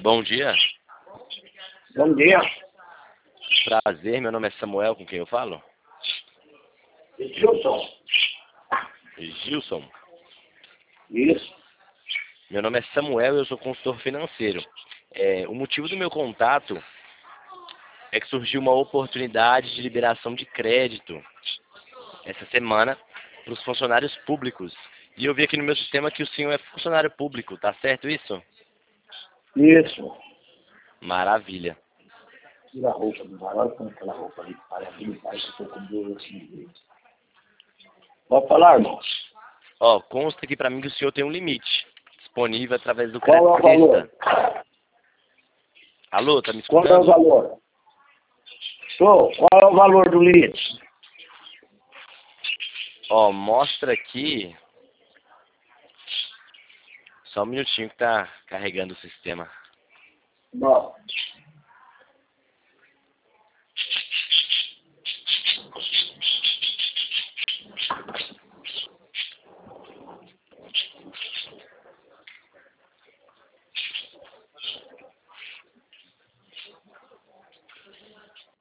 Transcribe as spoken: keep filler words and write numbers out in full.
Bom dia. Bom dia. Prazer, meu nome é Samuel, com quem eu falo? Gilson. Gilson. Isso. Meu nome é Samuel e eu sou consultor financeiro. É, o motivo do meu contato é que surgiu uma oportunidade de liberação de crédito essa semana para os funcionários públicos. E eu vi aqui no meu sistema que o senhor é funcionário público, tá certo isso? Isso. Maravilha. Tira a roupa do varal com aquela roupa ali. Parece que parece que eu tô com dor assim. Pode falar, irmão? Ó, consta aqui para mim que o senhor tem um limite disponível através do Qual é o crédito valor? Crista. Alô, tá me Qual é o escutando? valor? Tô. Qual é o valor do limite? Ó, mostra aqui. Só um minutinho que tá carregando o sistema. Não.